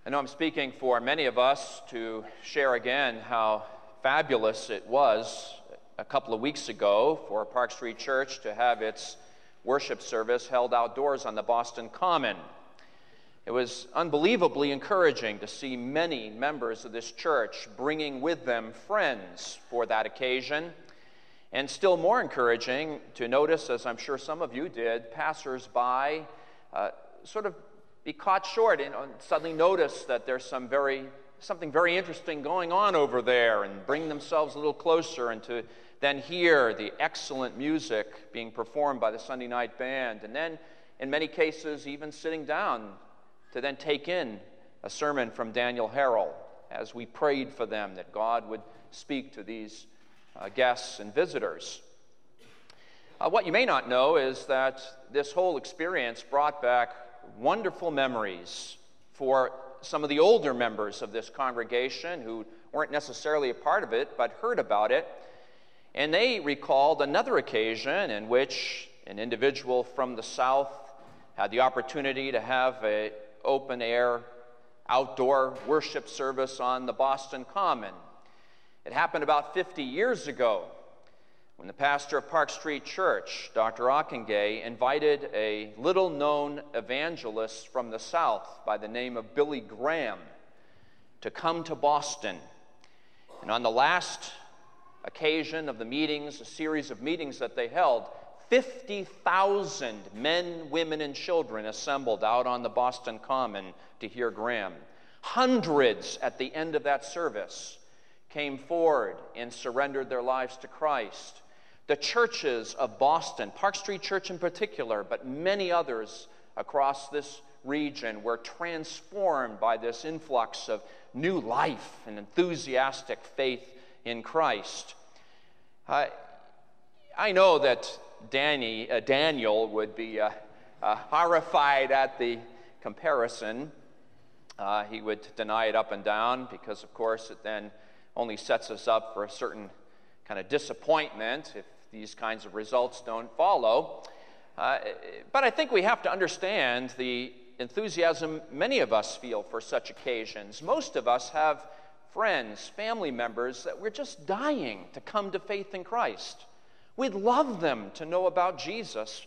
I know I'm speaking for many of us to share again how fabulous it was a couple of weeks ago for Park Street Church to have its worship service held outdoors on the Boston Common. It was unbelievably encouraging to see many members of this church bringing with them friends for that occasion, and still more encouraging to notice, as I'm sure some of you did, passers-by sort of be caught short and suddenly notice that there's something very interesting going on over there, and bring themselves a little closer and to then hear the excellent music being performed by the Sunday night band, and then in many cases even sitting down to then take in a sermon from Daniel Harrell as we prayed for them that God would speak to these guests and visitors. What you may not know is that this whole experience brought back wonderful memories for some of the older members of this congregation who weren't necessarily a part of it but heard about it, and they recalled another occasion in which an individual from the South had the opportunity to have an open-air outdoor worship service on the Boston Common. It happened about 50 years ago when the pastor of Park Street Church, Dr. Ockengay, invited a little-known evangelist from the South by the name of Billy Graham to come to Boston. And on the last occasion of the meetings, a series of meetings that they held, 50,000 men, women, and children assembled out on the Boston Common to hear Graham. Hundreds at the end of that service came forward and surrendered their lives to Christ. The churches of Boston, Park Street Church in particular, but many others across this region, were transformed by this influx of new life and enthusiastic faith in Christ. I know that Daniel would be horrified at the comparison. He would deny it up and down because, of course, it then only sets us up for a certain kind of disappointment if these kinds of results don't follow. But I think we have to understand the enthusiasm many of us feel for such occasions. Most of us have friends, family members that we're just dying to come to faith in Christ. We'd love them to know about Jesus,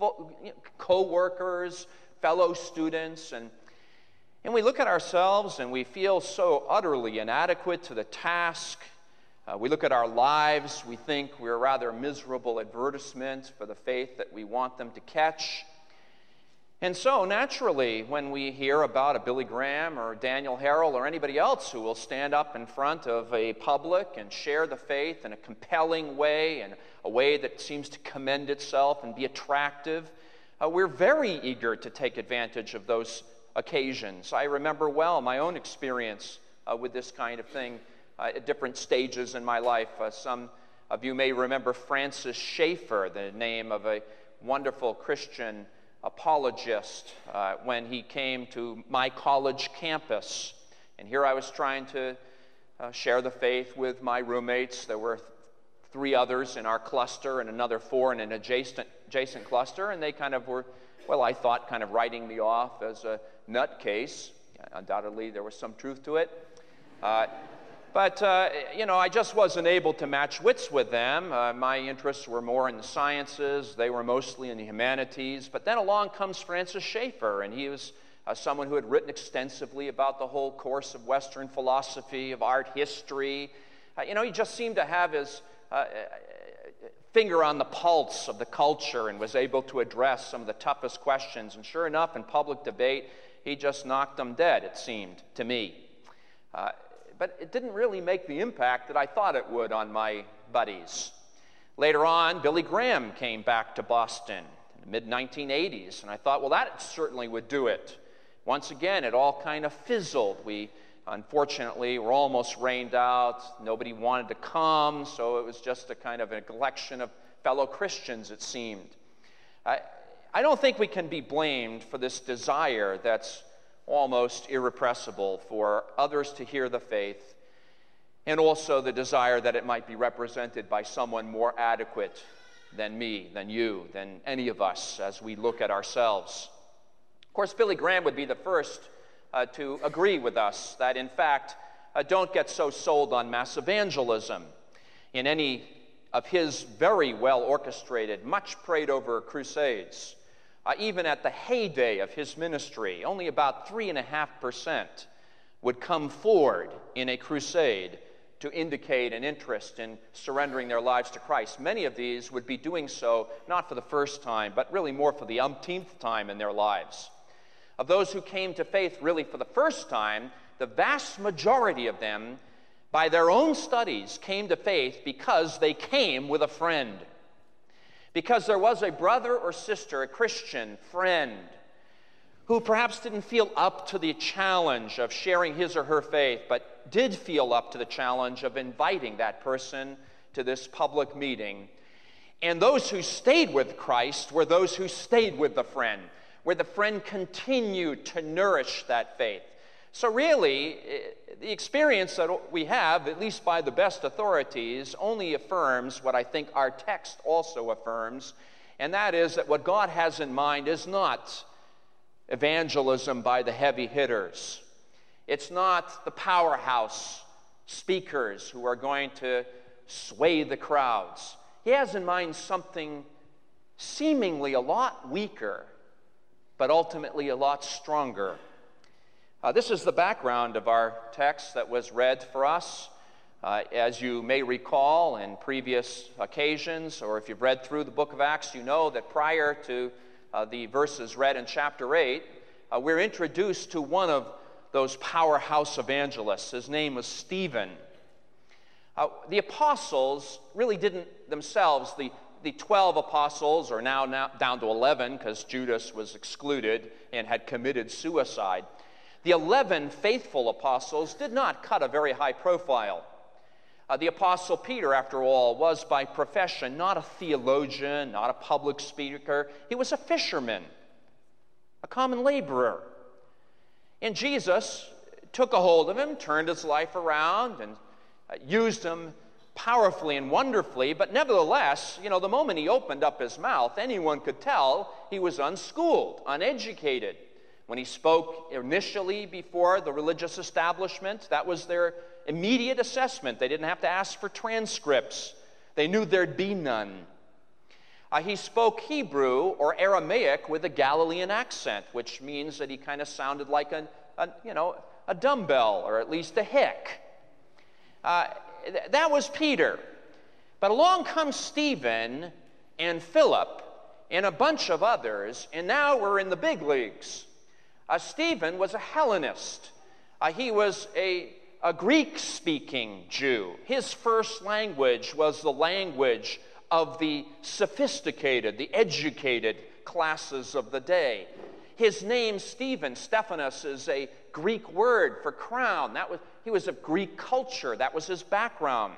co-workers, fellow students, and we look at ourselves and we feel so utterly inadequate to the task. We look at our lives, we think we're a rather miserable advertisement for the faith that we want them to catch. And so, naturally, when we hear about a Billy Graham or Daniel Harrell or anybody else who will stand up in front of a public and share the faith in a compelling way, and a way that seems to commend itself and be attractive, we're very eager to take advantage of those occasions. I remember well my own experience with this kind of thing at different stages in my life. Some of you may remember Francis Schaeffer, the name of a wonderful Christian apologist, when he came to my college campus. And here I was trying to share the faith with my roommates. There were 3 others in our cluster and another 4 in an adjacent cluster, and they kind of were, well, I thought, kind of writing me off as a nutcase. Undoubtedly, there was some truth to it. But I just wasn't able to match wits with them. My interests were more in the sciences. They were mostly in the humanities. But then along comes Francis Schaeffer, and he was someone who had written extensively about the whole course of Western philosophy, of art history. He just seemed to have his finger on the pulse of the culture and was able to address some of the toughest questions. And sure enough, in public debate, he just knocked them dead, it seemed to me. But it didn't really make the impact that I thought it would on my buddies. Later on, Billy Graham came back to Boston in the mid-1980s, and I thought, well, that certainly would do it. Once again, it all kind of fizzled. We, unfortunately, were almost rained out. Nobody wanted to come, so it was just a kind of a collection of fellow Christians, it seemed. I don't think we can be blamed for this desire that's almost irrepressible for others to hear the faith, and also the desire that it might be represented by someone more adequate than me, than you, than any of us as we look at ourselves. Of course, Billy Graham would be the first to agree with us that, in fact, don't get so sold on mass evangelism. In any of his very well orchestrated, much prayed over crusades, even at the heyday of his ministry, only about 3.5% would come forward in a crusade to indicate an interest in surrendering their lives to Christ. Many of these would be doing so not for the first time, but really more for the umpteenth time in their lives. Of those who came to faith really for the first time, the vast majority of them, by their own studies, came to faith because they came with a friend. Because there was a brother or sister, a Christian friend, who perhaps didn't feel up to the challenge of sharing his or her faith, but did feel up to the challenge of inviting that person to this public meeting. And those who stayed with Christ were those who stayed with the friend, where the friend continued to nourish that faith. So really, the experience that we have, at least by the best authorities, only affirms what I think our text also affirms, and that is that what God has in mind is not evangelism by the heavy hitters. It's not the powerhouse speakers who are going to sway the crowds. He has in mind something seemingly a lot weaker, but ultimately a lot stronger. This is the background of our text that was read for us. As you may recall in previous occasions, or if you've read through the book of Acts, you know that prior to the verses read in chapter 8, we're introduced to one of those powerhouse evangelists. His name was Stephen. The apostles really didn't themselves, the 12 apostles are now down to 11 because Judas was excluded and had committed suicide. The 11 faithful apostles did not cut a very high profile. The apostle Peter, after all, was by profession not a theologian, not a public speaker. He was a fisherman, a common laborer. And Jesus took a hold of him, turned his life around, and used him powerfully and wonderfully. But nevertheless, the moment he opened up his mouth, anyone could tell he was unschooled, uneducated. When he spoke initially before the religious establishment, that was their immediate assessment. They didn't have to ask for transcripts. They knew there'd be none. He spoke Hebrew or Aramaic with a Galilean accent, which means that he kind of sounded like a dumbbell, or at least a hick. That was Peter. But along comes Stephen and Philip and a bunch of others, and now we're in the big leagues. Stephen was a Hellenist. He was a Greek-speaking Jew. His first language was the language of the sophisticated, the educated classes of the day. His name, Stephanos, is a Greek word for crown. He was of Greek culture. That was his background.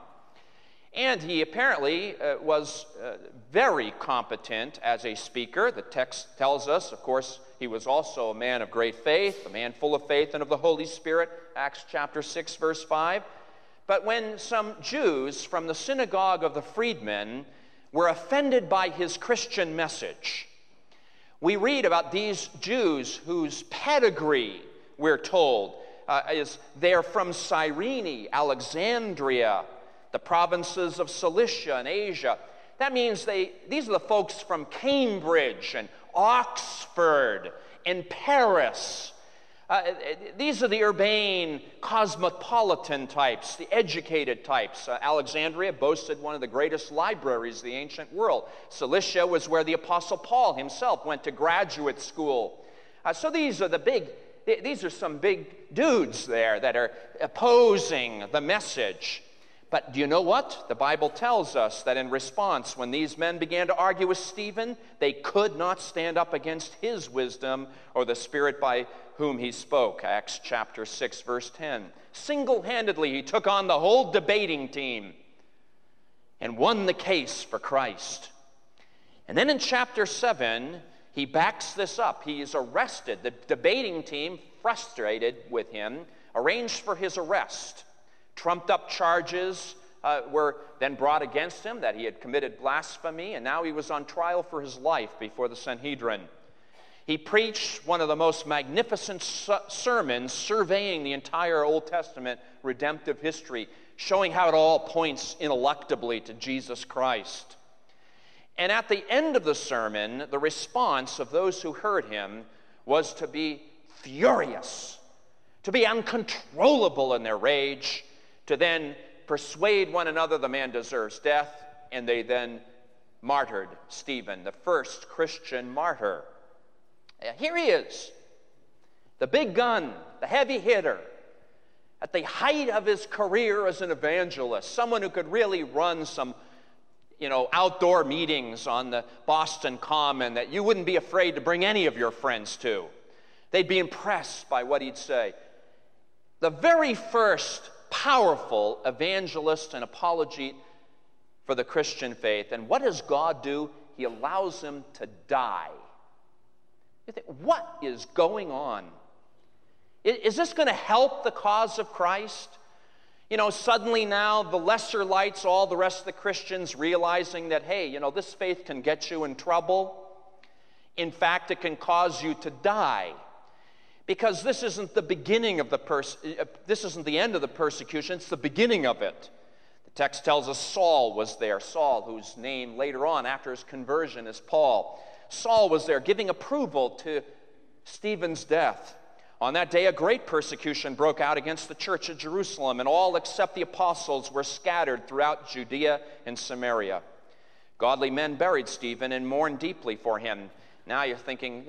And he apparently was very competent as a speaker. The text tells us, of course, he was also a man of great faith, a man full of faith and of the Holy Spirit, Acts chapter 6, verse 5. But when some Jews from the synagogue of the freedmen were offended by his Christian message, we read about these Jews whose pedigree, we're told, is they're from Cyrene, Alexandria, the provinces of Cilicia and Asia. That means these are the folks from Cambridge and Oxford and Paris. These are the urbane, cosmopolitan types, the educated types. Alexandria boasted one of the greatest libraries of the ancient world. Cilicia was where the Apostle Paul himself went to graduate school. So these are some big dudes there that are opposing the message. But do you know what? The Bible tells us that in response, when these men began to argue with Stephen, they could not stand up against his wisdom or the Spirit by whom he spoke. Acts chapter 6, verse 10. Single-handedly, he took on the whole debating team and won the case for Christ. And then in chapter 7, he backs this up. He is arrested. The debating team, frustrated with him, arranged for his arrest. Trumped-up charges were then brought against him that he had committed blasphemy, and now he was on trial for his life before the Sanhedrin. He preached one of the most magnificent sermons surveying the entire Old Testament redemptive history, showing how it all points ineluctably to Jesus Christ. And at the end of the sermon, the response of those who heard him was to be furious, to be uncontrollable in their rage, to then persuade one another the man deserves death, and they then martyred Stephen, the first Christian martyr. Here he is, the big gun, the heavy hitter, at the height of his career as an evangelist, someone who could really run some, outdoor meetings on the Boston Common that you wouldn't be afraid to bring any of your friends to. They'd be impressed by what he'd say. The very first powerful evangelist and apologete for the Christian faith. And what does God do? He allows him to die. You think, what is going on? Is this going to help the cause of Christ? Suddenly now the lesser lights, all the rest of the Christians realizing that, hey, this faith can get you in trouble. In fact, it can cause you to die. Because this isn't the beginning of this isn't the end of the persecution, it's the beginning of it. The text tells us Saul was there. Saul, whose name later on after his conversion is Paul. Saul was there giving approval to Stephen's death. On that day, a great persecution broke out against the church at Jerusalem, and all except the apostles were scattered throughout Judea and Samaria. Godly men buried Stephen and mourned deeply for him. Now you're thinking,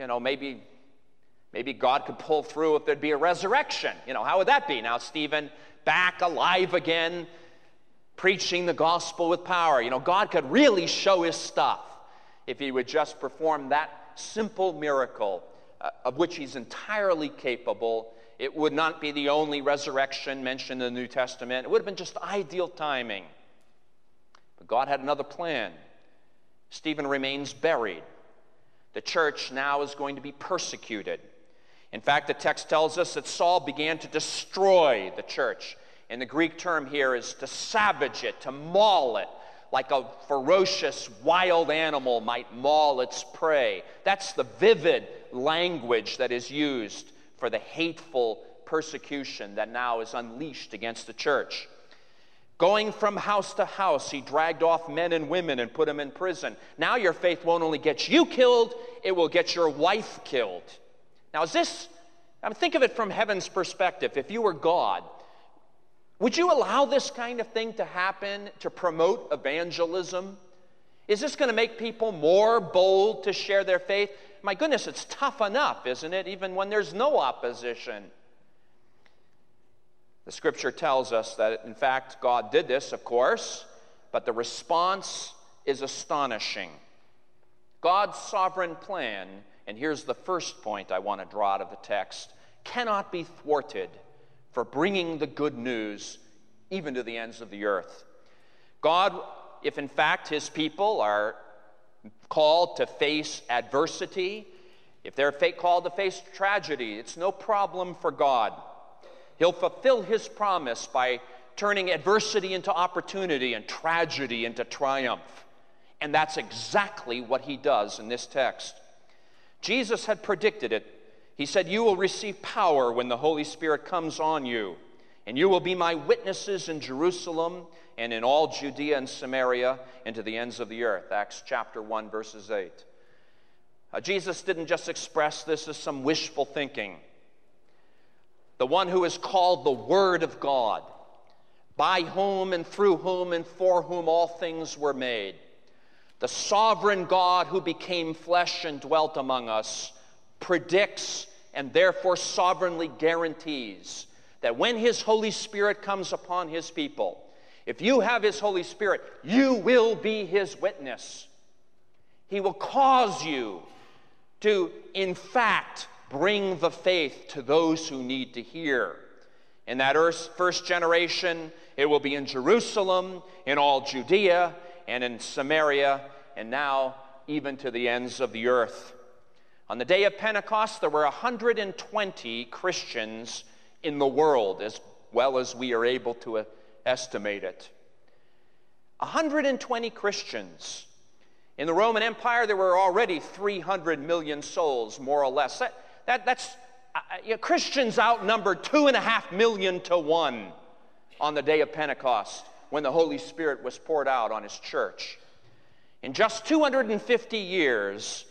maybe God could pull through if there'd be a resurrection. How would that be? Now Stephen back alive again, preaching the gospel with power. God could really show his stuff if he would just perform that simple miracle of which he's entirely capable. It would not be the only resurrection mentioned in the New Testament. It would have been just ideal timing. But God had another plan. Stephen remains buried. The church now is going to be persecuted. In fact, the text tells us that Saul began to destroy the church. And the Greek term here is to savage it, to maul it, like a ferocious wild animal might maul its prey. That's the vivid language that is used for the hateful persecution that now is unleashed against the church. Going from house to house, he dragged off men and women and put them in prison. Now your faith won't only get you killed, it will get your wife killed. Now think of it from heaven's perspective. If you were God, would you allow this kind of thing to happen to promote evangelism? Is this going to make people more bold to share their faith? My goodness, it's tough enough, isn't it, even when there's no opposition? The scripture tells us that, in fact, God did this, of course, but the response is astonishing. God's sovereign plan, and here's the first point I want to draw out of the text, cannot be thwarted for bringing the good news even to the ends of the earth. God, if in fact his people are called to face adversity, if they're called to face tragedy, it's no problem for God. He'll fulfill his promise by turning adversity into opportunity and tragedy into triumph. And that's exactly what he does in this text. Jesus had predicted it. He said, "You will receive power when the Holy Spirit comes on you, and you will be my witnesses in Jerusalem and in all Judea and Samaria and to the ends of the earth." Acts chapter 1, verses 8. Jesus didn't just express this as some wishful thinking. The one who is called the Word of God, by whom and through whom and for whom all things were made. The sovereign God who became flesh and dwelt among us predicts and therefore sovereignly guarantees that when his Holy Spirit comes upon his people, if you have his Holy Spirit, you will be his witness. He will cause you to, in fact, bring the faith to those who need to hear. In that first generation, it will be in Jerusalem, in all Judea, and in Samaria, and now even to the ends of the earth. On the day of Pentecost, there were 120 Christians in the world, as well as we are able to estimate it. 120 Christians. In the Roman Empire, there were already 300 million souls, more or less. Christians outnumbered 2.5 million to 1 on the day of Pentecost, when the Holy Spirit was poured out on his church. In just 250 years,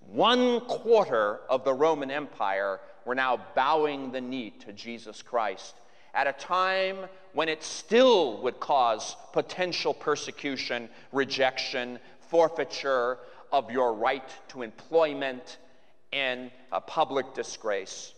1/4 of the Roman Empire were now bowing the knee to Jesus Christ, at a time when it still would cause potential persecution, rejection, forfeiture of your right to employment, and a public disgrace.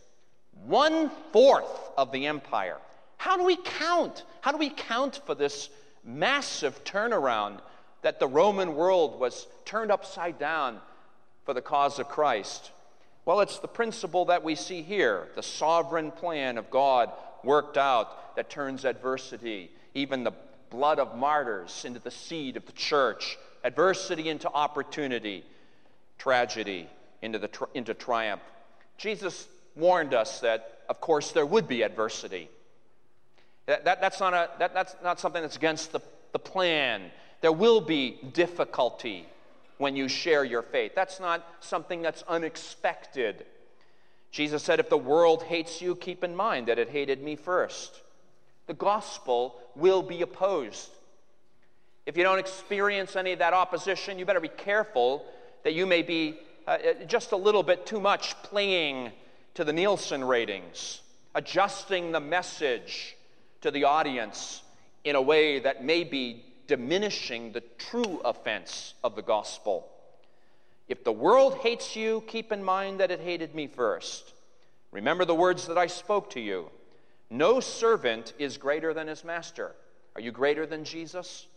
1/4 of the empire. How do we count? How do we count for this massive turnaround that the Roman world was turned upside down for the cause of Christ? Well, it's the principle that we see here, the sovereign plan of God worked out that turns adversity, even the blood of martyrs, into the seed of the church, adversity into opportunity, tragedy into triumph. Jesus warned us that, of course, there would be adversity. That's not something that's against the plan. There will be difficulty when you share your faith. That's not something that's unexpected. Jesus said, if the world hates you, keep in mind that it hated me first. The gospel will be opposed. If you don't experience any of that opposition, you better be careful that you may be just a little bit too much playing to the Nielsen ratings, adjusting the message to the audience in a way that may be diminishing the true offense of the gospel. If the world hates you, keep in mind that it hated me first. Remember the words that I spoke to you. No servant is greater than his master. Are you greater than Jesus?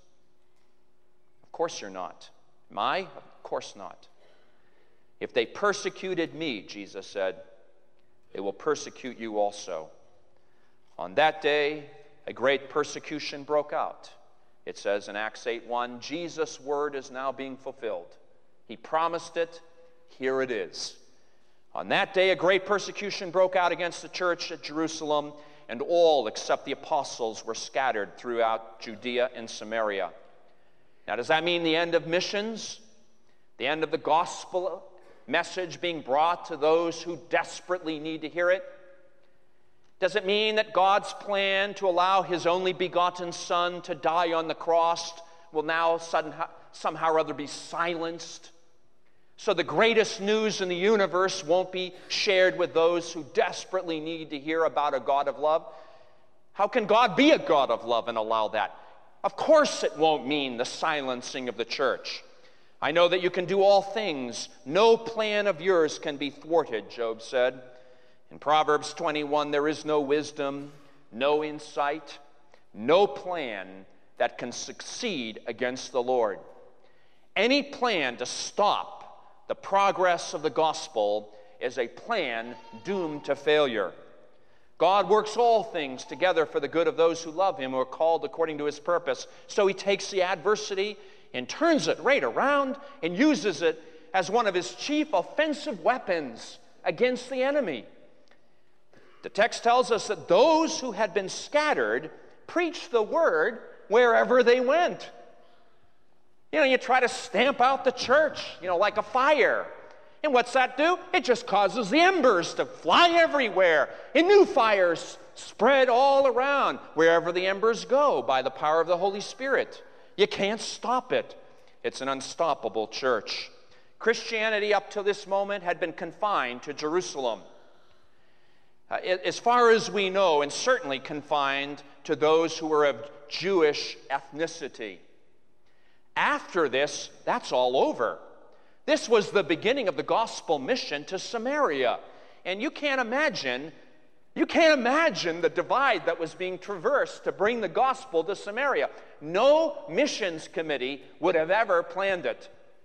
Of course you're not. Am I? Of course not. If they persecuted me, Jesus said, they will persecute you also. On that day, a great persecution broke out. It says in Acts 8:1, Jesus' word is now being fulfilled. He promised it. Here it is. On that day, a great persecution broke out against the church at Jerusalem, and all except the apostles were scattered throughout Judea and Samaria. Now, does that mean the end of missions? The end of the gospel message being brought to those who desperately need to hear it? Does it mean that God's plan to allow his only begotten Son to die on the cross will now somehow or other be silenced? So the greatest news in the universe won't be shared with those who desperately need to hear about a God of love? How can God be a God of love and allow that? Of course it won't mean the silencing of the church. I know that you can do all things. No plan of yours can be thwarted, Job said. In Proverbs 21, there is no wisdom, no insight, no plan that can succeed against the Lord. Any plan to stop the progress of the gospel is a plan doomed to failure. God works all things together for the good of those who love him, who are called according to his purpose. So he takes the adversity and turns it right around and uses it as one of his chief offensive weapons against the enemy. The text tells us that those who had been scattered preached the word wherever they went. You try to stamp out the church, like a fire. And what's that do? It just causes the embers to fly everywhere. And new fires spread all around wherever the embers go by the power of the Holy Spirit. You can't stop it. It's an unstoppable church. Christianity up to this moment had been confined to Jerusalem. As far as we know, and certainly confined to those who were of Jewish ethnicity. After this, that's all over. This was the beginning of the gospel mission to Samaria. And you can't imagine the divide that was being traversed to bring the gospel to Samaria. No missions committee would have ever planned it.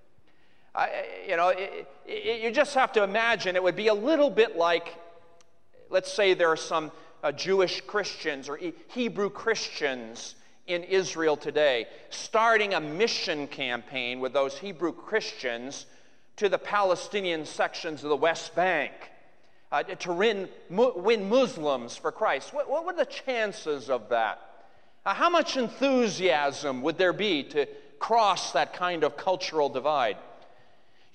You just have to imagine it would be a little bit like, let's say there are some Jewish Christians or Hebrew Christians in Israel today, starting a mission campaign with those Hebrew Christians to the Palestinian sections of the West Bank to win Muslims for Christ. What were the chances of that? How much enthusiasm would there be to cross that kind of cultural divide?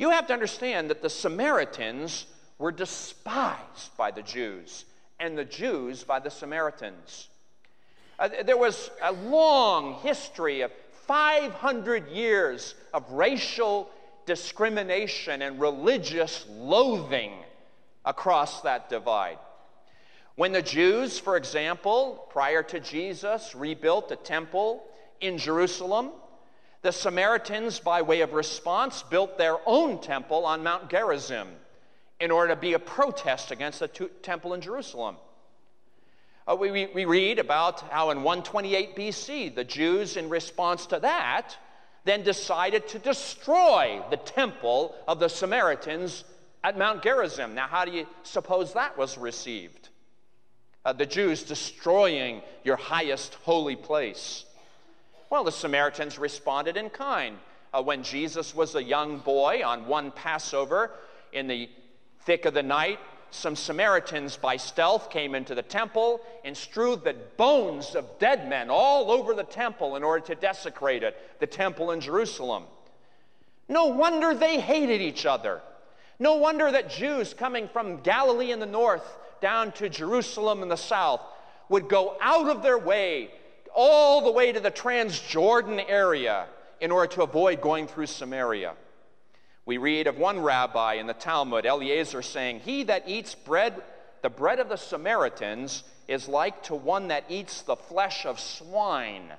You have to understand that the Samaritans were despised by the Jews, and the Jews by the Samaritans. There was a long history of 500 years of racial discrimination and religious loathing across that divide. When the Jews, for example, prior to Jesus, rebuilt the temple in Jerusalem, the Samaritans, by way of response, built their own temple on Mount Gerizim in order to be a protest against the temple in Jerusalem. We read about how in 128 BC, the Jews, in response to that, then decided to destroy the temple of the Samaritans at Mount Gerizim. Now, how do you suppose that was received? The Jews destroying your highest holy place. Well, the Samaritans responded in kind. When Jesus was a young boy on one Passover, in the thick of the night, some Samaritans by stealth came into the temple and strewed the bones of dead men all over the temple in order to desecrate it, the temple in Jerusalem. No wonder they hated each other. No wonder that Jews coming from Galilee in the north down to Jerusalem in the south would go out of their way, all the way to the Transjordan area, in order to avoid going through Samaria. We read of one rabbi in the Talmud, Eliezer, saying, "He that eats bread, the bread of the Samaritans, is like to one that eats the flesh of swine."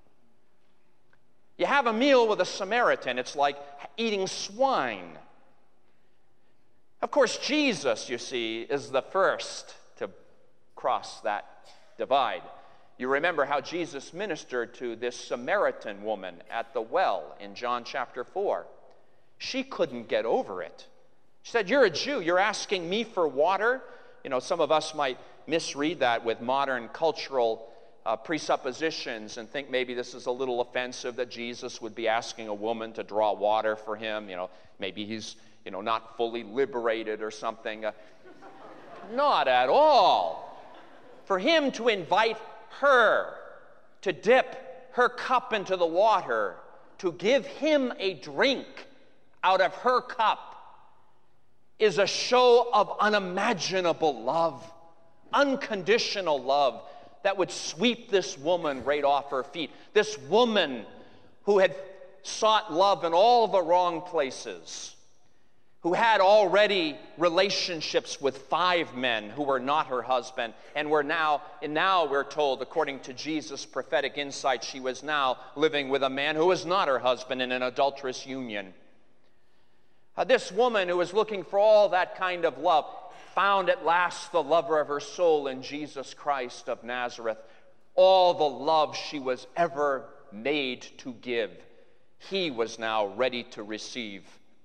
You have a meal with a Samaritan, it's like eating swine. Of course, Jesus, you see, is the first to cross that divide. You remember how Jesus ministered to this Samaritan woman at the well in John chapter 4. She couldn't get over it. She said, "You're a Jew, you're asking me for water?" You know, some of us might misread that with modern cultural presuppositions and think maybe this is a little offensive that Jesus would be asking a woman to draw water for him. You know, maybe he's, not fully liberated or something. Not at all. For him to invite her to dip her cup into the water, to give him a drink out of her cup, is a show of unimaginable love, unconditional love that would sweep this woman right off her feet. This woman who had sought love in all the wrong places, who had already relationships with 5 men who were not her husband, and now we're told, according to Jesus' prophetic insight, she was now living with a man who was not her husband in an adulterous union. This woman who was looking for all that kind of love found at last the lover of her soul in Jesus Christ of Nazareth. All the love she was ever made to give, he was now ready to receive.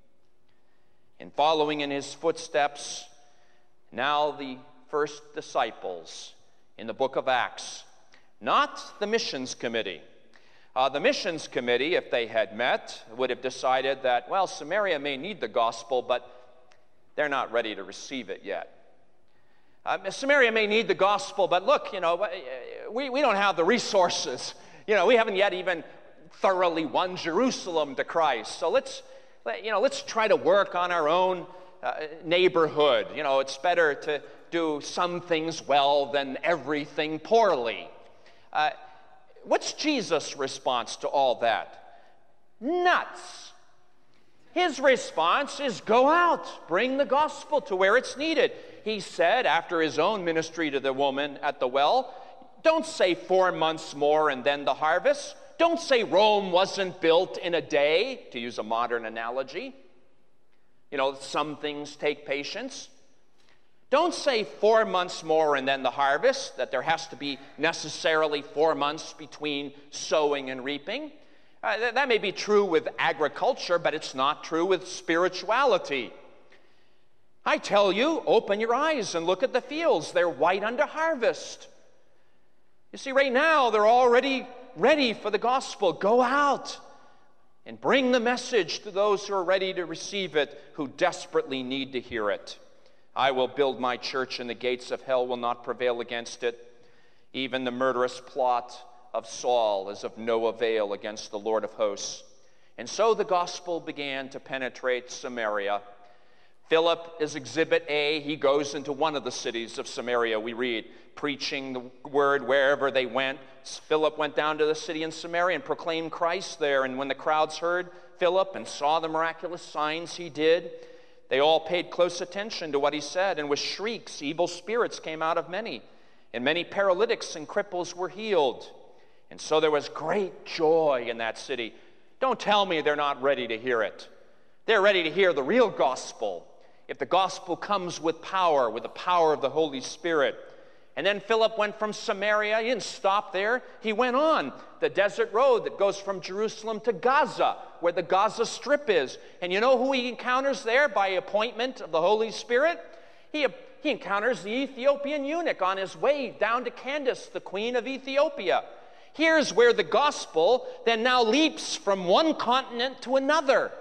And following in his footsteps, now the first disciples in the book of Acts, not the missions committee. The missions committee, if they had met, would have decided that, well, Samaria may need the gospel, but they're not ready to receive it yet. Samaria may need the gospel, but look, we don't have the resources. We haven't yet even thoroughly won Jerusalem to Christ. So let's try to work on our own neighborhood. It's better to do some things well than everything poorly. What's Jesus' response to all that? Nuts. His response is go out, bring the gospel to where it's needed. He said, after his own ministry to the woman at the well, don't say 4 months more and then the harvest. Don't say Rome wasn't built in a day, to use a modern analogy. Some things take patience. Don't say 4 months more and then the harvest, that there has to be necessarily 4 months between sowing and reaping. That may be true with agriculture, but it's not true with spirituality. I tell you, open your eyes and look at the fields. They're white unto harvest. You see, right now, they're already ready for the gospel. Go out and bring the message to those who are ready to receive it, who desperately need to hear it. I will build my church, and the gates of hell will not prevail against it. Even the murderous plot of Saul is of no avail against the Lord of hosts. And so the gospel began to penetrate Samaria. Philip is exhibit A. He goes into one of the cities of Samaria, we read, preaching the word wherever they went. Philip went down to the city in Samaria and proclaimed Christ there. And when the crowds heard Philip and saw the miraculous signs he did, they all paid close attention to what he said. And with shrieks, evil spirits came out of many. And many paralytics and cripples were healed. And so there was great joy in that city. Don't tell me they're not ready to hear it. They're ready to hear the real gospel. If the gospel comes with power, with the power of the Holy Spirit. And then Philip went from Samaria. He didn't stop there. He went on the desert road that goes from Jerusalem to Gaza, where the Gaza Strip is. And you know who he encounters there by appointment of the Holy Spirit? He encounters the Ethiopian eunuch on his way down to Candace, the queen of Ethiopia. Here's where the gospel then now leaps from one continent to another.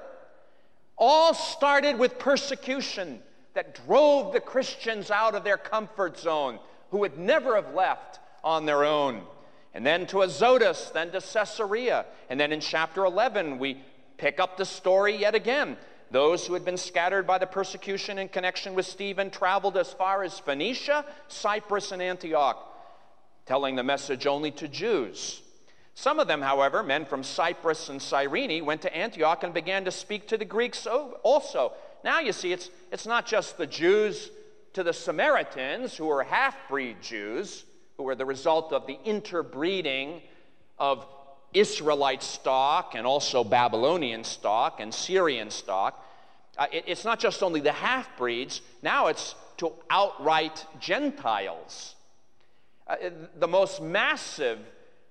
All started with persecution that drove the Christians out of their comfort zone, who would never have left on their own. And then to Azotus, then to Caesarea. And then in chapter 11, we pick up the story yet again. Those who had been scattered by the persecution in connection with Stephen traveled as far as Phoenicia, Cyprus, and Antioch, telling the message only to Jews. Some of them, however, men from Cyprus and Cyrene, went to Antioch and began to speak to the Greeks also. Now you see, it's not just the Jews to the Samaritans, who were half-breed Jews, who were the result of the interbreeding of Israelite stock and also Babylonian stock and Syrian stock. It's not just only the half-breeds. Now it's to outright Gentiles. The most massive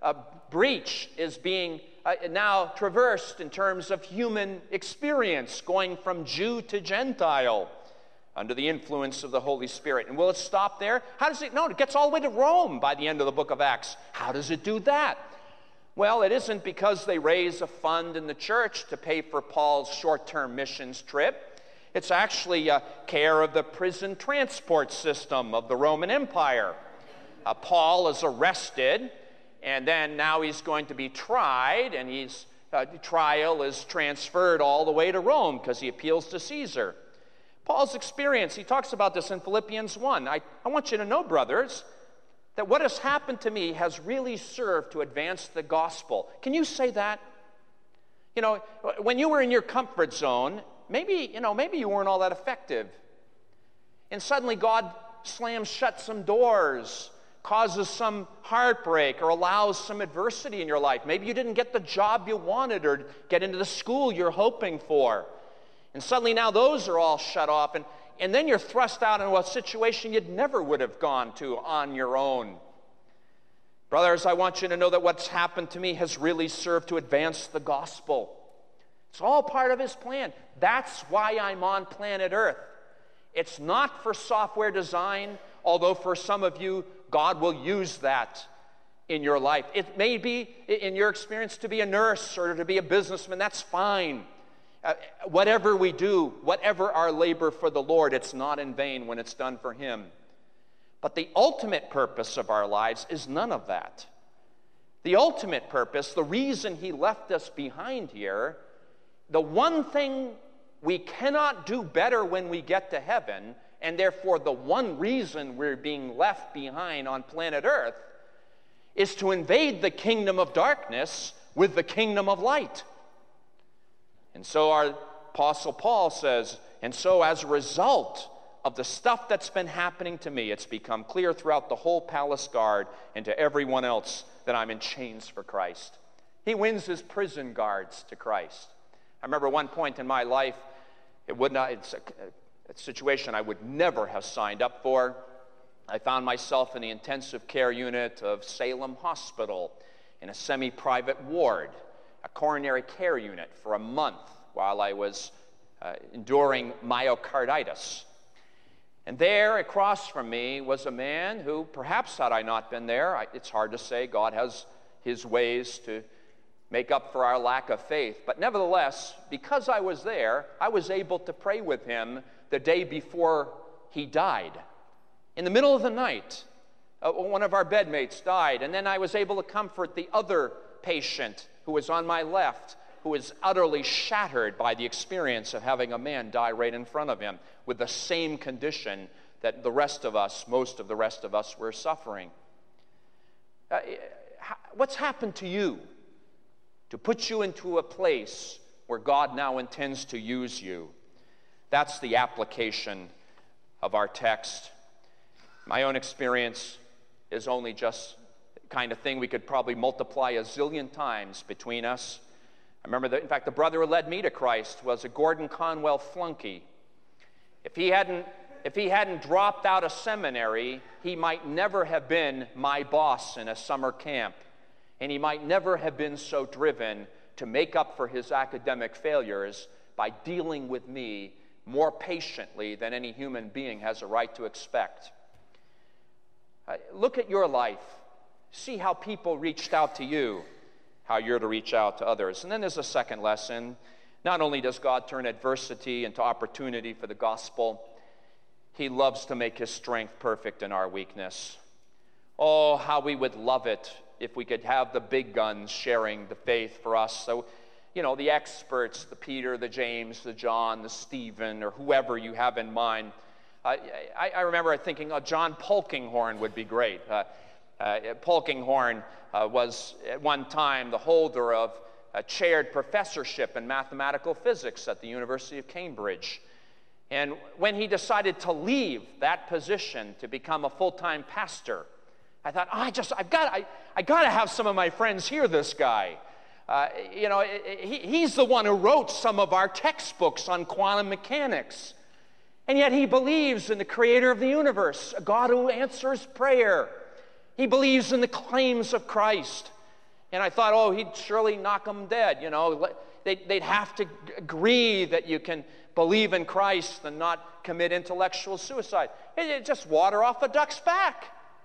breach is being now traversed in terms of human experience, going from Jew to Gentile under the influence of the Holy Spirit. And will it stop there? How does it? No, it gets all the way to Rome by the end of the book of Acts. How does it do that? Well, it isn't because they raise a fund in the church to pay for Paul's short-term missions trip. It's actually care of the prison transport system of the Roman Empire. Paul is arrested, and then now he's going to be tried, and his trial is transferred all the way to Rome because he appeals to Caesar. Paul's experience, he talks about this in Philippians 1. I want you to know, brothers, that what has happened to me has really served to advance the gospel. Can you say that? You know, when you were in your comfort zone, maybe you weren't all that effective. And suddenly God slams shut some doors, causes some heartbreak, or allows some adversity in your life. Maybe you didn't get the job you wanted or get into the school you're hoping for. And suddenly now those are all shut off, and then you're thrust out into a situation you'd never would have gone to on your own. Brothers, I want you to know that what's happened to me has really served to advance the gospel. It's all part of his plan. That's why I'm on planet Earth. It's not for software design, although for some of you, God will use that in your life. It may be, in your experience, to be a nurse or to be a businessman. That's fine. Whatever we do, whatever our labor for the Lord, it's not in vain when it's done for him. But the ultimate purpose of our lives is none of that. The ultimate purpose, the reason he left us behind here, the one thing we cannot do better when we get to heaven, and therefore the one reason we're being left behind on planet Earth, is to invade the kingdom of darkness with the kingdom of light. And so our Apostle Paul says, and so as a result of the stuff that's been happening to me, it's become clear throughout the whole palace guard and to everyone else that I'm in chains for Christ. He wins his prison guards to Christ. I remember one point in my life, it's a situation I would never have signed up for. I found myself in the intensive care unit of Salem Hospital in a semi-private ward, a coronary care unit, for a month while I was enduring myocarditis. And there, across from me, was a man who, perhaps had I not been there, it's hard to say, God has his ways to make up for our lack of faith. But nevertheless, because I was there, I was able to pray with him the day before he died. In the middle of the night, one of our bedmates died, and then I was able to comfort the other patient who was on my left who is utterly shattered by the experience of having a man die right in front of him with the same condition that the rest of us, most of the rest of us, were suffering. What's happened to you to put you into a place where God now intends to use you? That's the application of our text. My own experience is only just the kind of thing we could probably multiply a zillion times between us. I remember that, in fact, the brother who led me to Christ was a Gordon Conwell flunky. If he hadn't dropped out of seminary, he might never have been my boss in a summer camp, and he might never have been so driven to make up for his academic failures by dealing with me more patiently than any human being has a right to expect. Look at your life. See how people reached out to you, how you're to reach out to others. And then there's a second lesson. Not only does God turn adversity into opportunity for the gospel, He loves to make His strength perfect in our weakness. Oh, how we would love it if we could have the big guns sharing the faith for us. So, the experts, the Peter, the James, the John, the Stephen, or whoever you have in mind. I remember thinking, John Polkinghorne would be great. Polkinghorne was at one time the holder of a chaired professorship in mathematical physics at the University of Cambridge. And when he decided to leave that position to become a full-time pastor, I thought, I've got to have some of my friends hear this guy. He's the one who wrote some of our textbooks on quantum mechanics. And yet he believes in the creator of the universe, a God who answers prayer. He believes in the claims of Christ. And I thought, he'd surely knock them dead. They'd have to agree that you can believe in Christ and not commit intellectual suicide. It's just water off a duck's back.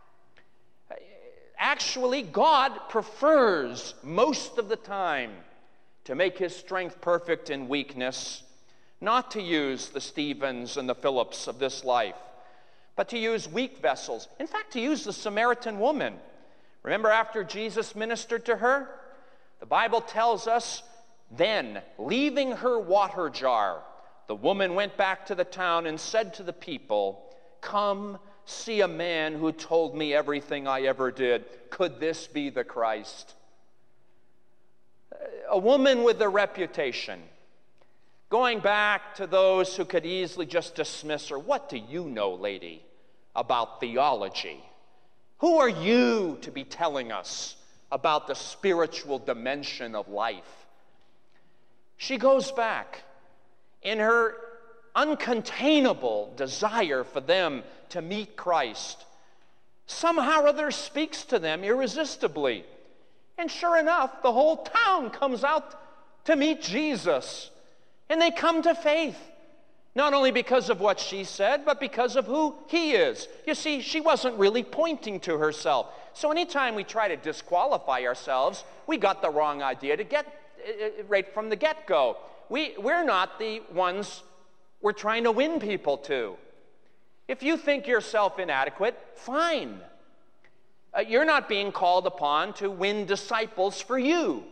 Actually, God prefers most of the time to make His strength perfect in weakness, not to use the Stephens and the Phillips of this life, but to use weak vessels. In fact, to use the Samaritan woman. Remember after Jesus ministered to her? The Bible tells us, then, leaving her water jar, the woman went back to the town and said to the people, "Come, see a man who told me everything I ever did. Could this be the Christ?" A woman with a reputation, going back to those who could easily just dismiss her. What do you know, lady, about theology? Who are you to be telling us about the spiritual dimension of life? She goes back in her uncontainable desire for them to meet Christ. Somehow or other speaks to them irresistibly. And sure enough, the whole town comes out to meet Jesus. And they come to faith, not only because of what she said, but because of who He is. You see, she wasn't really pointing to herself. So anytime we try to disqualify ourselves, we got the wrong idea to get right from the get-go. We're not the ones we're trying to win people to. If you think yourself inadequate, fine. You're not being called upon to win disciples for you.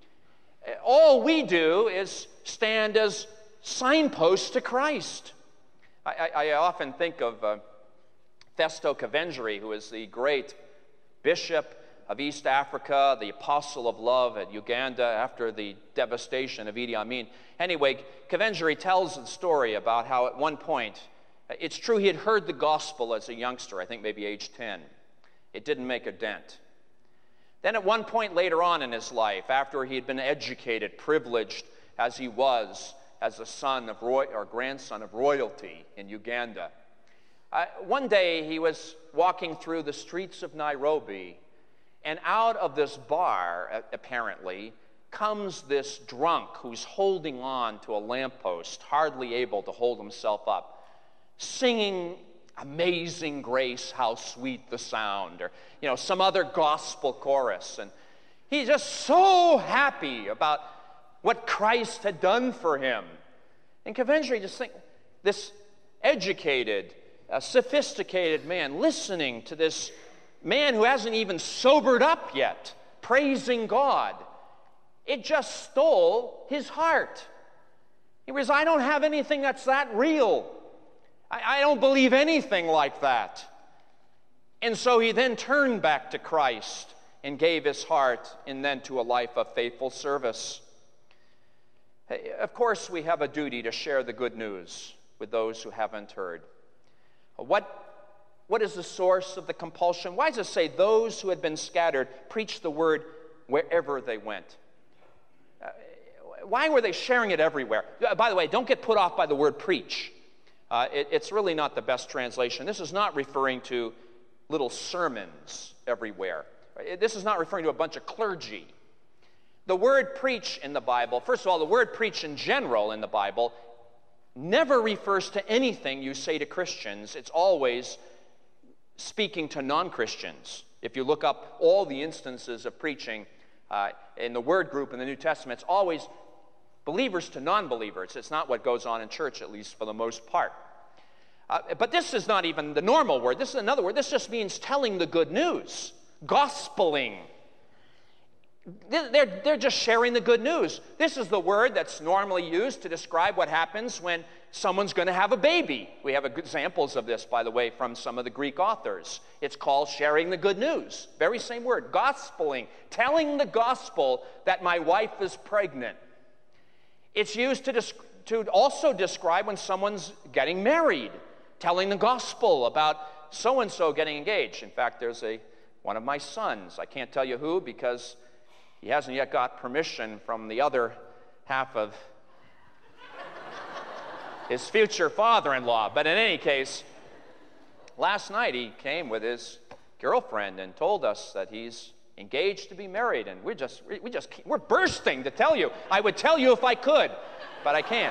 All we do is stand as signposts to Christ. I often think of Festo Kavengere, who is the great bishop of East Africa, the apostle of love at Uganda after the devastation of Idi Amin. Anyway, Kavengere tells the story about how at one point, it's true he had heard the gospel as a youngster, I think maybe age 10. It didn't make a dent. Then at one point later on in his life, after he had been educated, privileged as he was as a son of or grandson of royalty in Uganda, one day he was walking through the streets of Nairobi, and out of this bar, apparently, comes this drunk who's holding on to a lamppost, hardly able to hold himself up, singing "Amazing Grace, how sweet the sound," or some other gospel chorus. And he's just so happy about what Christ had done for him. And Kavengere just think, this educated, sophisticated man listening to this man who hasn't even sobered up yet, praising God. It just stole his heart. He realized, I don't have anything that's that real. I don't believe anything like that. And so he then turned back to Christ and gave his heart and then to a life of faithful service. Of course, we have a duty to share the good news with those who haven't heard. What is the source of the compulsion? Why does it say those who had been scattered preached the word wherever they went? Why were they sharing it everywhere? By the way, don't get put off by the word preach. It's really not the best translation. This is not referring to little sermons everywhere. This is not referring to a bunch of clergy. The word preach in the Bible, first of all, the word preach in general in the Bible never refers to anything you say to Christians. It's always speaking to non-Christians. If you look up all the instances of preaching in the word group in the New Testament, it's always believers to non-believers. It's not what goes on in church, at least for the most part. But this is not even the normal word. This is another word. This just means telling the good news, gospeling. They're just sharing the good news. This is the word that's normally used to describe what happens when someone's going to have a baby. We have examples of this, by the way, from some of the Greek authors. It's called sharing the good news. Very same word, gospeling, telling the gospel that my wife is pregnant. It's used to also describe when someone's getting married, telling the gospel about so-and-so getting engaged. In fact, there's one of my sons. I can't tell you who because he hasn't yet got permission from the other half of his future father-in-law. But in any case, last night he came with his girlfriend and told us that he's engaged to be married, and we're bursting to tell you. I would tell you if I could, but I can't.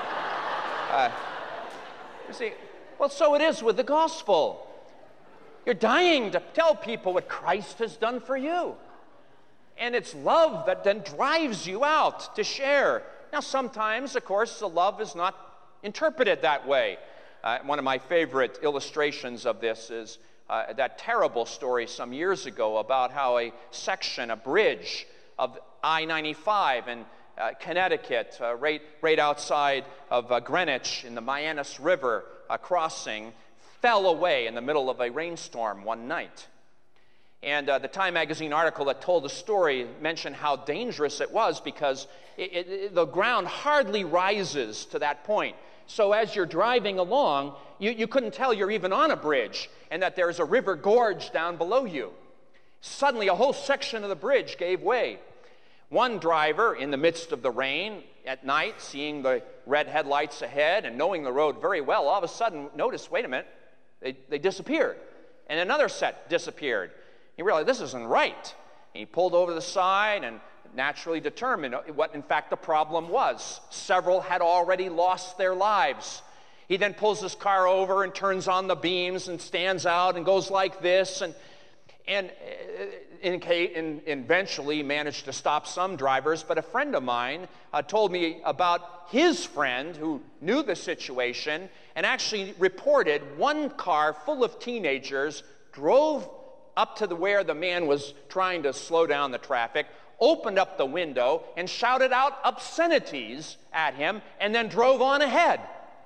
You see, well, so it is with the gospel. You're dying to tell people what Christ has done for you. And it's love that then drives you out to share. Now, sometimes, of course, the love is not interpreted that way. One of my favorite illustrations of this is that terrible story some years ago about how a bridge of I-95 in Connecticut, right outside of Greenwich in the Mianus River crossing, fell away in the middle of a rainstorm one night. And the Time magazine article that told the story mentioned how dangerous it was because the ground hardly rises to that point. So as you're driving along, you couldn't tell you're even on a bridge and that there's a river gorge down below you. Suddenly, a whole section of the bridge gave way. One driver, in the midst of the rain at night, seeing the red headlights ahead and knowing the road very well, all of a sudden noticed, wait a minute, they disappeared. And another set disappeared. He realized this isn't right. And he pulled over to the side and naturally determined what, in fact, the problem was. Several had already lost their lives. He then pulls his car over and turns on the beams and stands out and goes like this and eventually managed to stop some drivers. But a friend of mine told me about his friend who knew the situation and actually reported one car full of teenagers drove up to where the man was trying to slow down the traffic, opened up the window, and shouted out obscenities at him, and then drove on ahead.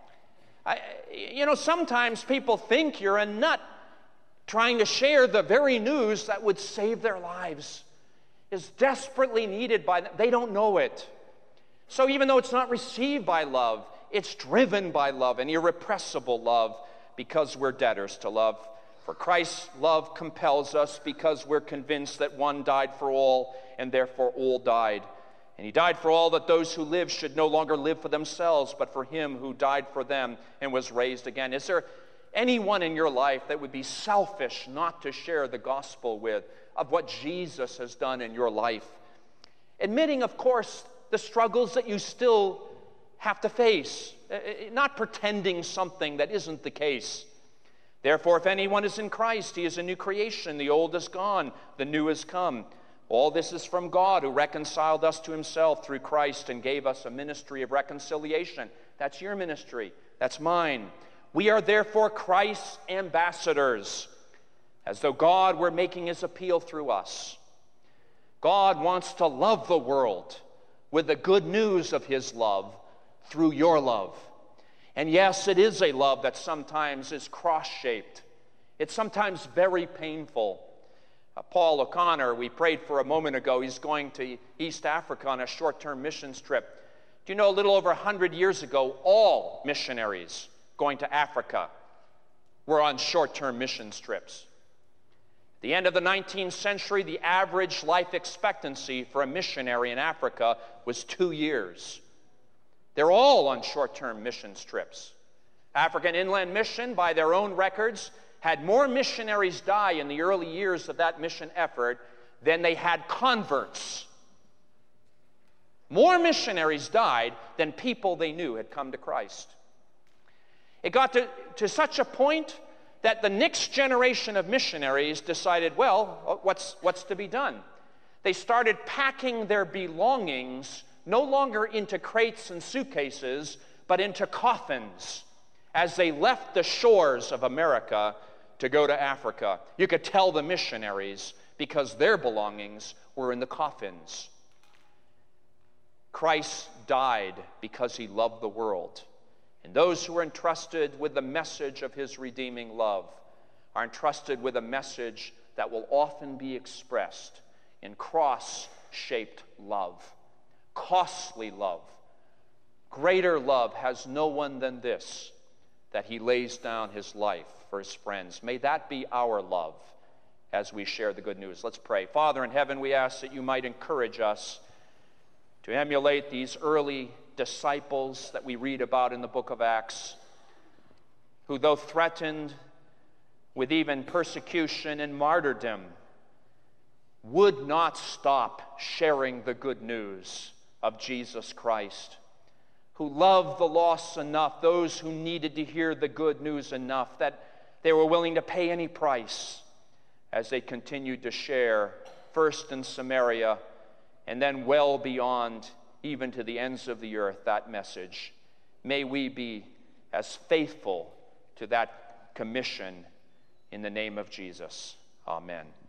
Sometimes people think you're a nut trying to share the very news that would save their lives. Is desperately needed by them. They don't know it. So even though it's not received by love, it's driven by love, an irrepressible love, because we're debtors to love. For Christ's love compels us because we're convinced that one died for all, and therefore all died. And he died for all that those who live should no longer live for themselves, but for him who died for them and was raised again. Is there anyone in your life that would be selfish not to share the gospel with of what Jesus has done in your life? Admitting, of course, the struggles that you still have to face, not pretending something that isn't the case. Therefore, if anyone is in Christ, he is a new creation. The old is gone, the new has come. All this is from God, who reconciled us to himself through Christ and gave us a ministry of reconciliation. That's your ministry. That's mine. We are therefore Christ's ambassadors, as though God were making his appeal through us. God wants to love the world with the good news of his love through your love. And yes, it is a love that sometimes is cross-shaped. It's sometimes very painful. Paul O'Connor, we prayed for a moment ago, he's going to East Africa on a short-term missions trip. Do you know, a little over 100 years ago, all missionaries going to Africa were on short-term missions trips. At the end of the 19th century, the average life expectancy for a missionary in Africa was 2 years. They're all on short-term missions trips. African Inland Mission, by their own records, had more missionaries die in the early years of that mission effort than they had converts. More missionaries died than people they knew had come to Christ. It got to such a point that the next generation of missionaries decided, well, what's to be done? They started packing their belongings no longer into crates and suitcases, but into coffins as they left the shores of America to go to Africa. You could tell the missionaries because their belongings were in the coffins. Christ died because he loved the world. And those who are entrusted with the message of his redeeming love are entrusted with a message that will often be expressed in cross-shaped love, costly love. Greater love has no one than this, that he lays down his life for his friends. May that be our love as we share the good news. Let's pray. Father in heaven, we ask that you might encourage us to emulate these early disciples that we read about in the book of Acts, who, though threatened with even persecution and martyrdom, would not stop sharing the good news of Jesus Christ, who loved the lost enough, those who needed to hear the good news enough, that they were willing to pay any price as they continued to share, first in Samaria and then well beyond, even to the ends of the earth, that message. May we be as faithful to that commission in the name of Jesus. Amen.